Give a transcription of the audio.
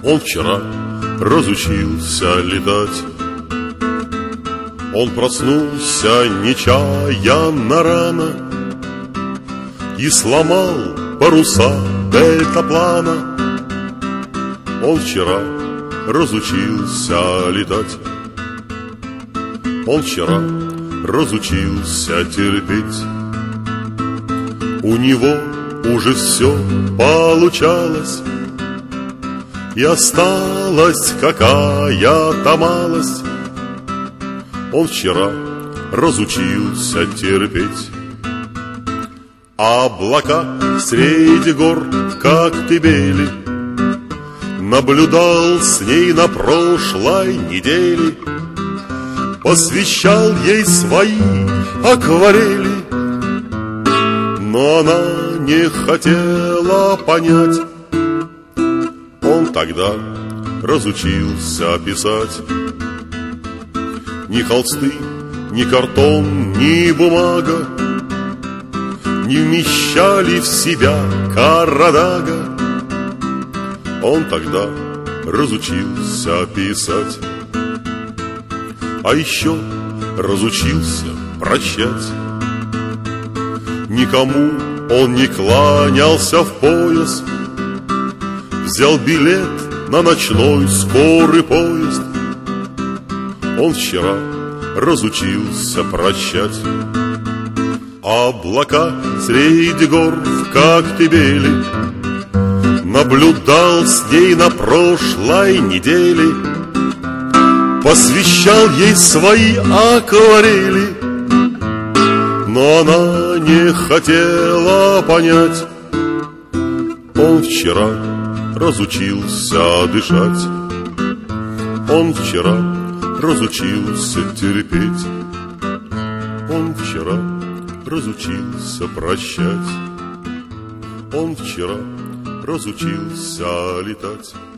Он вчера разучился летать. Он проснулся нечаянно рано и сломал паруса дельтаплана. Он вчера разучился летать. Он вчера разучился терпеть. У него уже все получалось, и осталась какая-то малость. Он вчера разучился терпеть. Облака среди гор, как тыбели, наблюдал с ней на прошлой неделе, посвящал ей свои акварели, но она не хотела понять. Он тогда разучился писать. Ни холсты, ни картон, ни бумага не вмещали в себя Карадага. Он тогда разучился писать. А еще разучился прощать. Никому он не кланялся в пояс, взял билет на ночной скорый поезд. Он вчера разучился прощать. Облака среди гор, как тыбели, наблюдал с ней на прошлой неделе, посвящал ей свои акварели, но она не хотела понять. Он вчера разучился дышать. Он вчера разучился терпеть. Он вчера разучился прощать. Он вчера разучился летать.